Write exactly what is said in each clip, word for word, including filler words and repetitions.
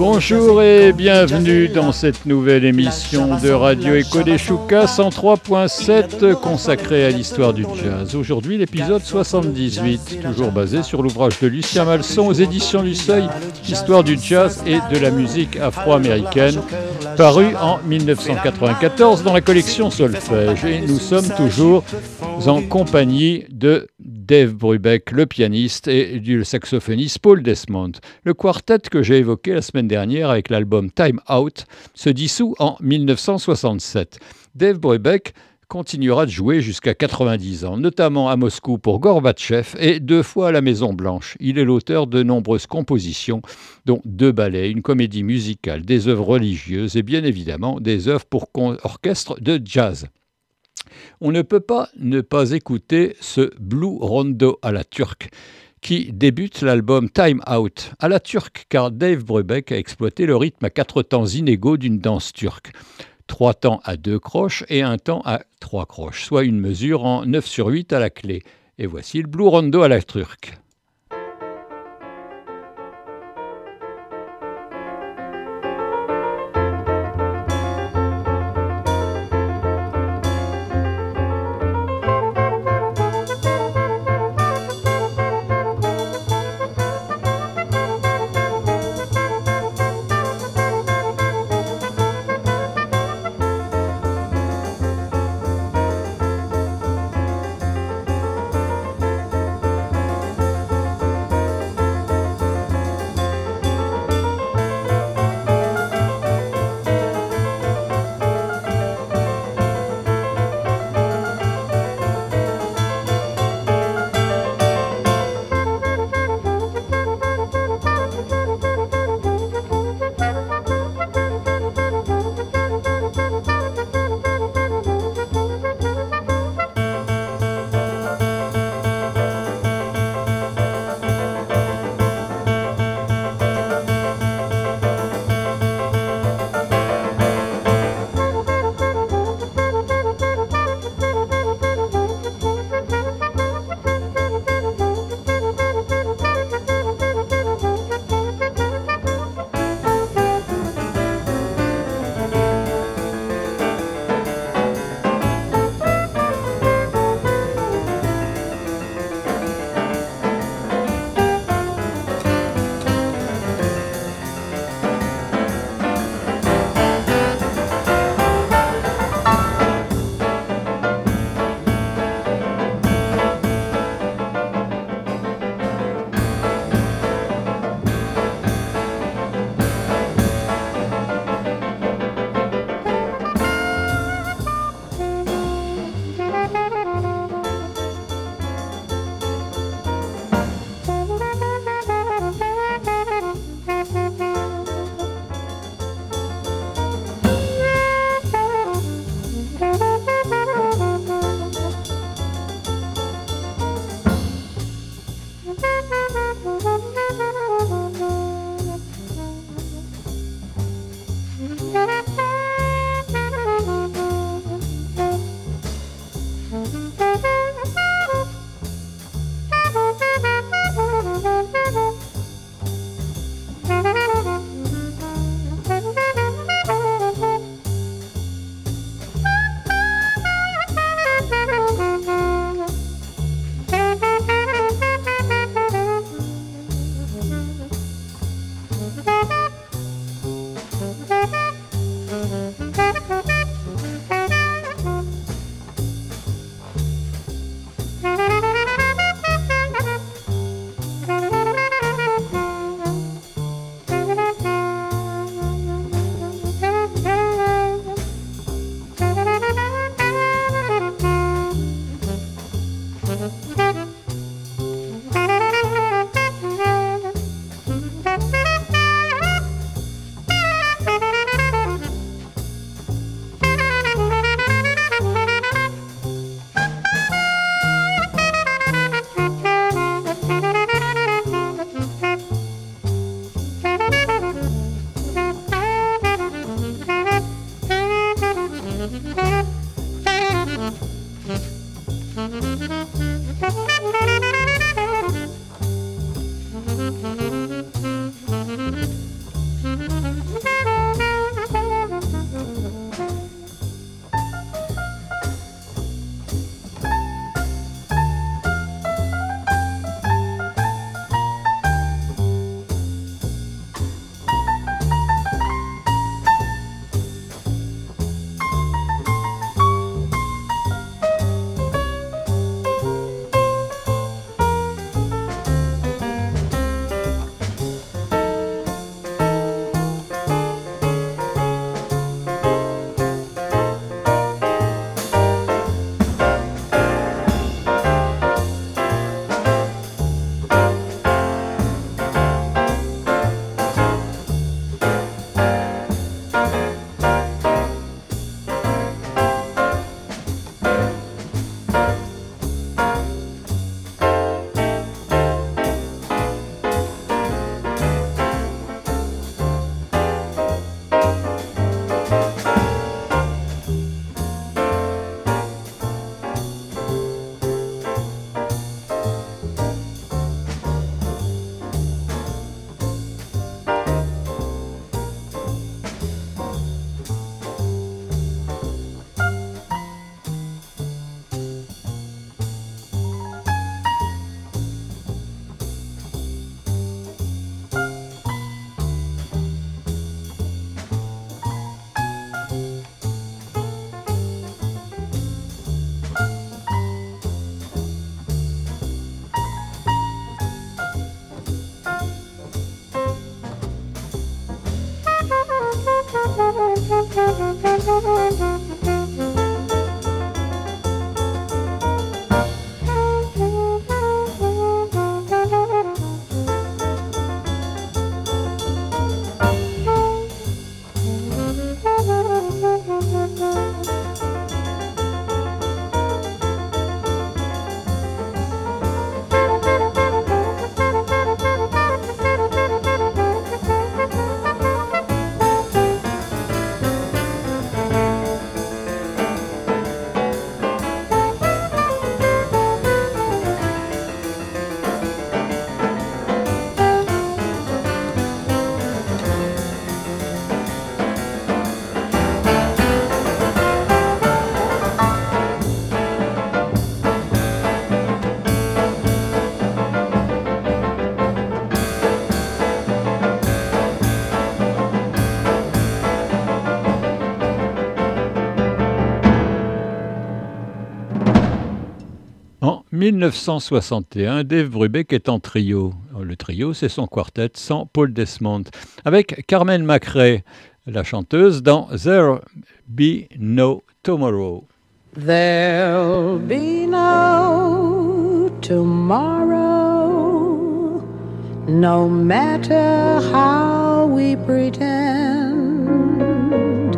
Bonjour et bienvenue dans cette nouvelle émission de Radio Echo des Choucas cent trois point sept consacrée à l'histoire du jazz. Aujourd'hui l'épisode soixante-dix-huit, toujours basé sur l'ouvrage de Lucien Malson aux éditions du Seuil, Histoire du jazz et de la musique afro-américaine, paru en dix-neuf cent quatre-vingt-quatorze dans la collection Solfège. Et nous sommes toujours en compagnie de Dave Brubeck, le pianiste, et du saxophoniste Paul Desmond. Le quartet que j'ai évoqué la semaine dernière avec l'album Time Out se dissout en dix-neuf cent soixante-sept. Dave Brubeck continuera de jouer jusqu'à quatre-vingt-dix ans, notamment à Moscou pour Gorbatchev et deux fois à la Maison-Blanche. Il est l'auteur de nombreuses compositions, dont deux ballets, une comédie musicale, des œuvres religieuses et bien évidemment des œuvres pour orchestre de jazz. On ne peut pas ne pas écouter ce Blue Rondo à la turque, qui débute l'album Time Out à la turque, car Dave Brubeck a exploité le rythme à quatre temps inégaux d'une danse turque. Trois temps à deux croches et un temps à trois croches, soit une mesure en neuf sur huit à la clé. Et voici le Blue Rondo à la turque. mille neuf cent soixante et un, Dave Brubeck est en trio. Le trio, c'est son quartet sans Paul Desmond, avec Carmen McRae, la chanteuse, dans There'll Be No Tomorrow. There'll be no tomorrow, no matter how we pretend.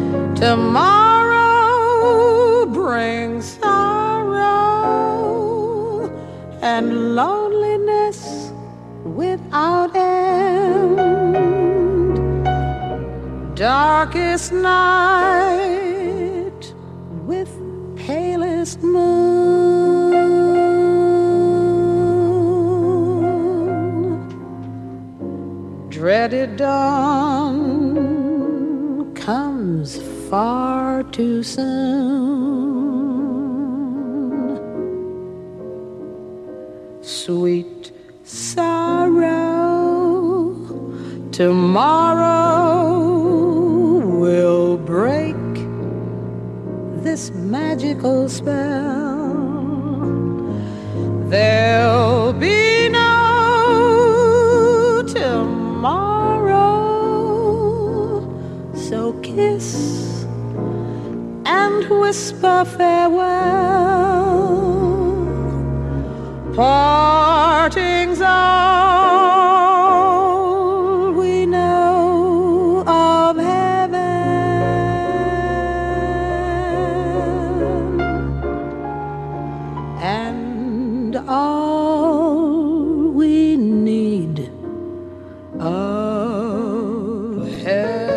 Tomorrow brings sorrow and loneliness without end. Darkest night with palest moon. Dreaded dawn comes far too soon. Sweet sorrow, tomorrow will break this magical spell. There'll be no tomorrow, so kiss and whisper farewell. Parting's all we know of heaven, and all we need of hell.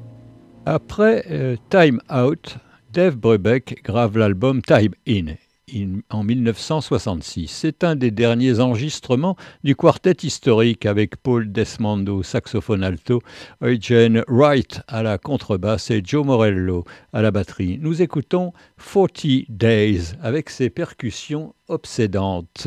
Après euh, Time Out, Dave Brubeck grave l'album Time In. in- en mille neuf cent soixante-six. C'est un des derniers enregistrements du quartet historique avec Paul Desmond au saxophone alto, Eugene Wright à la contrebasse et Joe Morello à la batterie. Nous écoutons forty Days avec ses percussions obsédantes.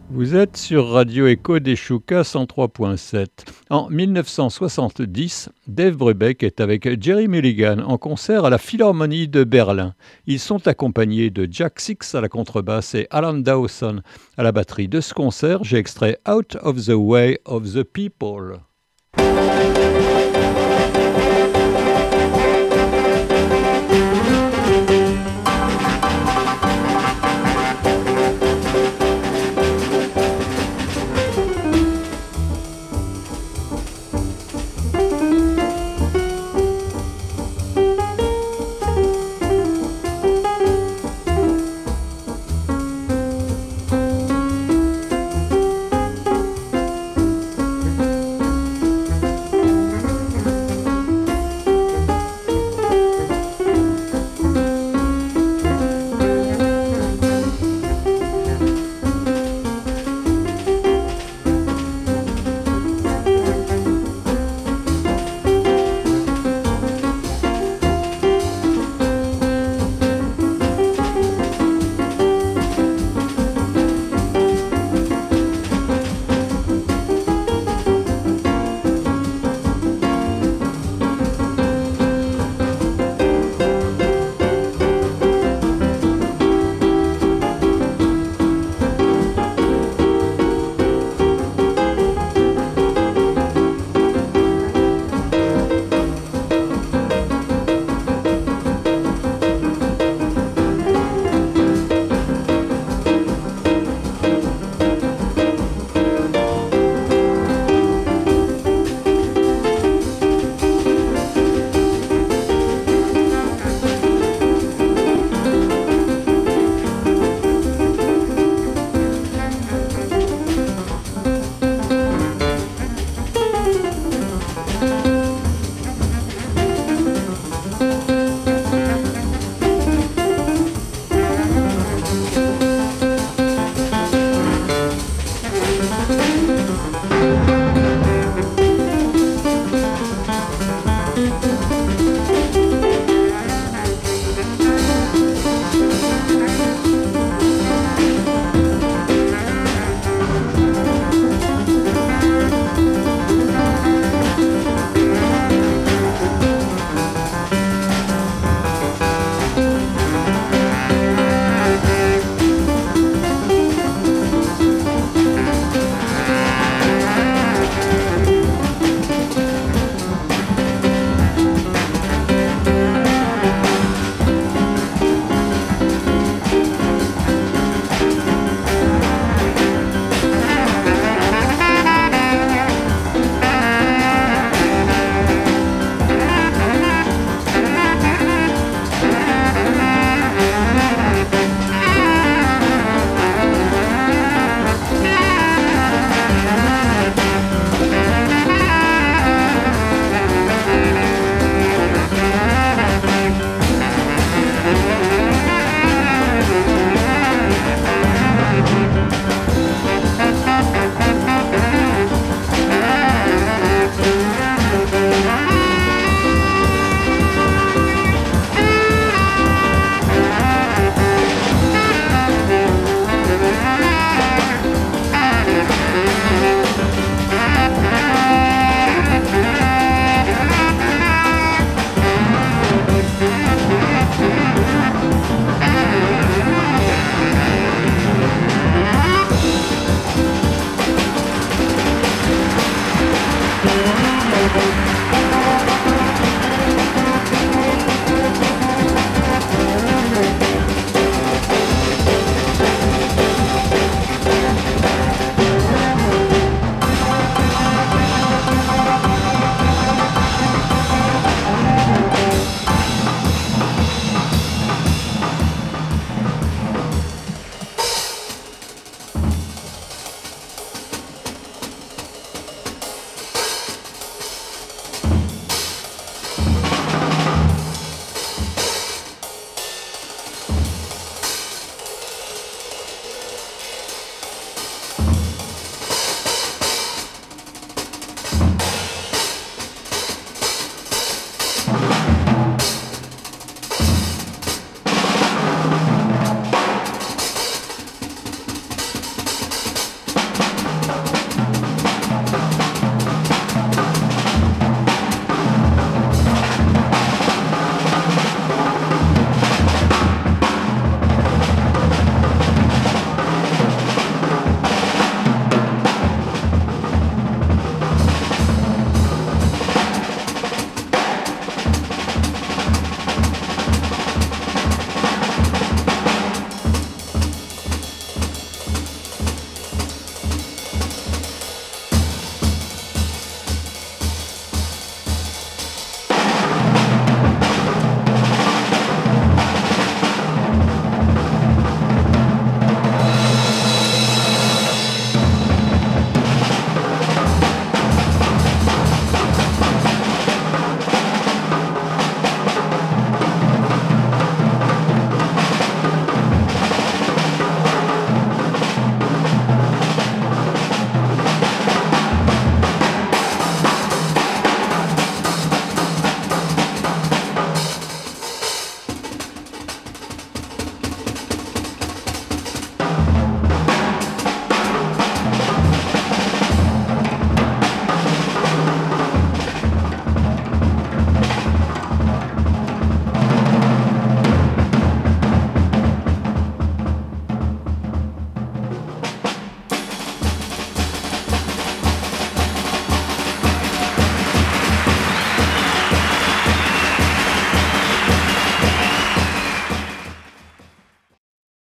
Vous êtes sur Radio Echo des Choucas cent trois point sept. En mille neuf cent soixante-dix, Dave Brubeck est avec Jerry Mulligan en concert à la Philharmonie de Berlin. Ils sont accompagnés de Jack Six à la contrebasse et Alan Dawson à la batterie. De ce concert, j'ai extrait Out of the Way of the People.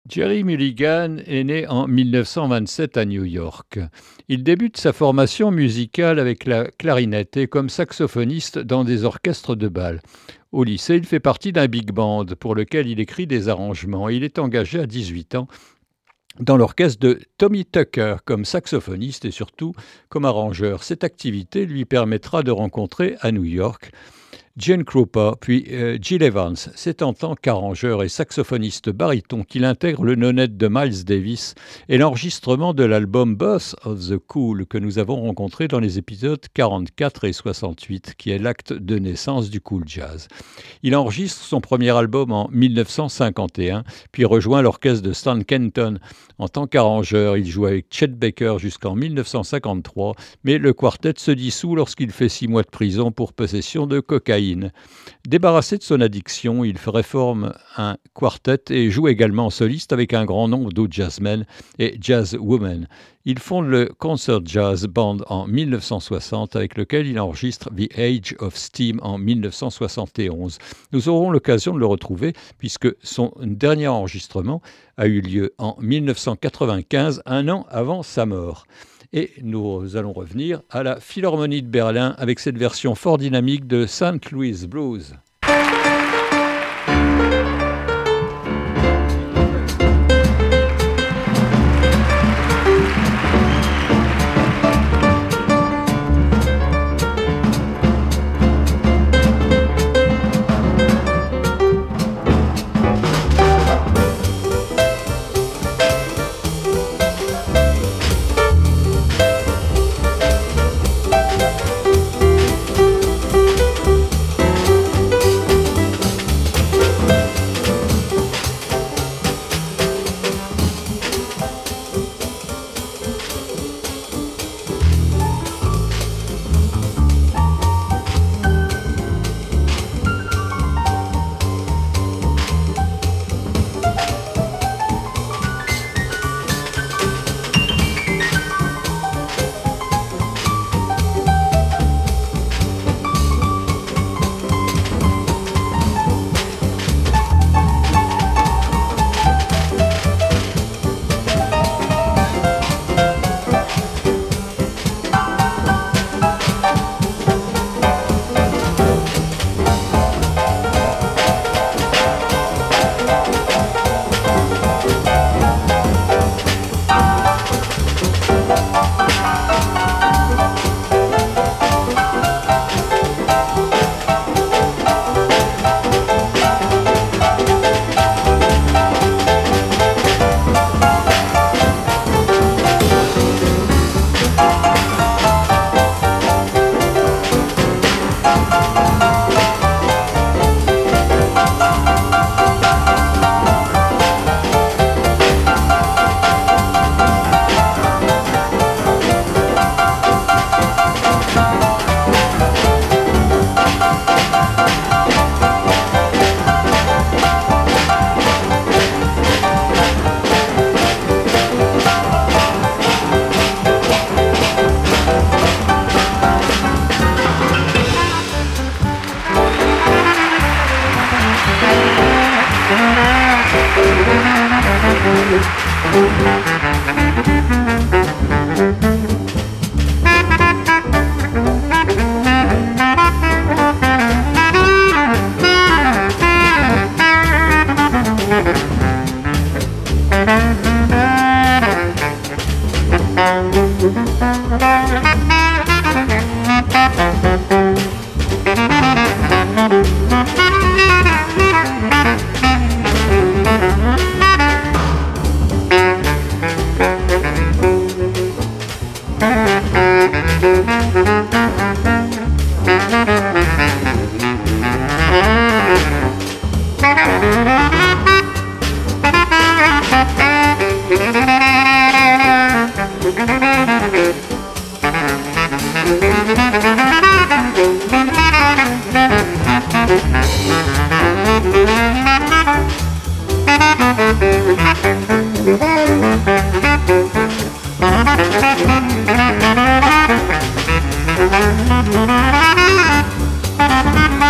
Gerry Mulligan est né en mille neuf cent vingt-sept à New York. Il débute sa formation musicale avec la clarinette et comme saxophoniste dans des orchestres de bal. Au lycée, il fait partie d'un big band pour lequel il écrit des arrangements. Il est engagé à dix-huit ans dans l'orchestre de Tommy Tucker comme saxophoniste et surtout comme arrangeur. Cette activité lui permettra de rencontrer à New York Gene Krupa, puis euh, Gil Evans. C'est en tant qu'arrangeur et saxophoniste baryton qu'il intègre le nonette de Miles Davis et l'enregistrement de l'album Boss of the Cool que nous avons rencontré dans les épisodes quarante-quatre et soixante-huit, qui est l'acte de naissance du cool jazz. Il enregistre son premier album en mille neuf cent cinquante et un, puis rejoint l'orchestre de Stan Kenton. En tant qu'arrangeur, il joue avec Chet Baker jusqu'en mille neuf cent cinquante-trois, mais le quartet se dissout lorsqu'il fait six mois de prison pour possession de cocaïne. Débarrassé de son addiction, il réforme un quartet et joue également en soliste avec un grand nombre d'autres jazzmen et jazzwomen. Il fonde le Concert Jazz Band en mille neuf cent soixante avec lequel il enregistre The Age of Steam en mille neuf cent soixante et onze. Nous aurons l'occasion de le retrouver puisque son dernier enregistrement a eu lieu en mille neuf cent quatre-vingt-quinze, un an avant sa mort. Et nous allons revenir à la Philharmonie de Berlin avec cette version fort dynamique de Saint Louis Blues.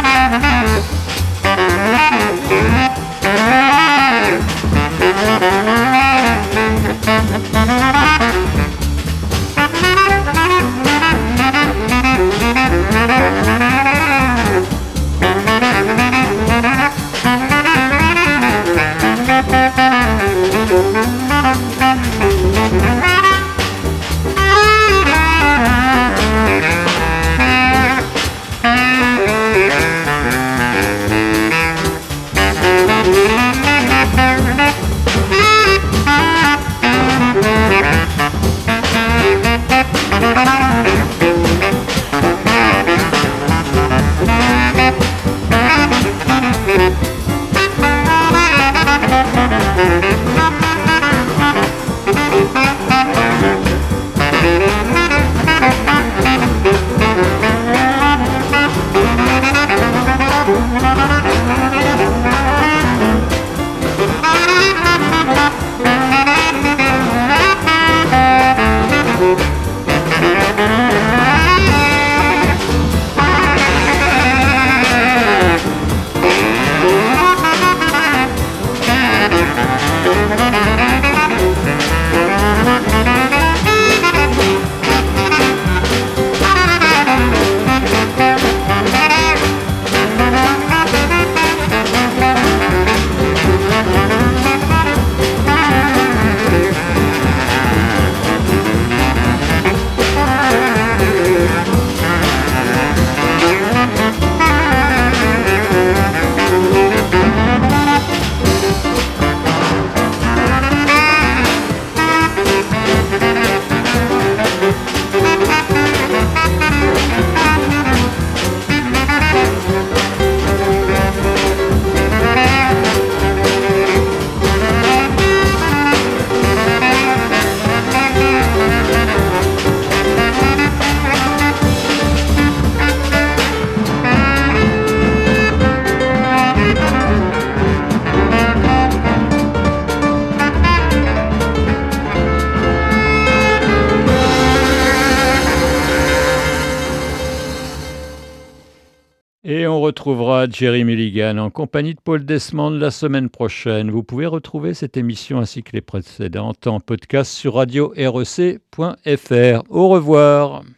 Thank you. Et on retrouvera Jerry Mulligan en compagnie de Paul Desmond la semaine prochaine. Vous pouvez retrouver cette émission ainsi que les précédentes en podcast sur radio r e c point f r. Au revoir.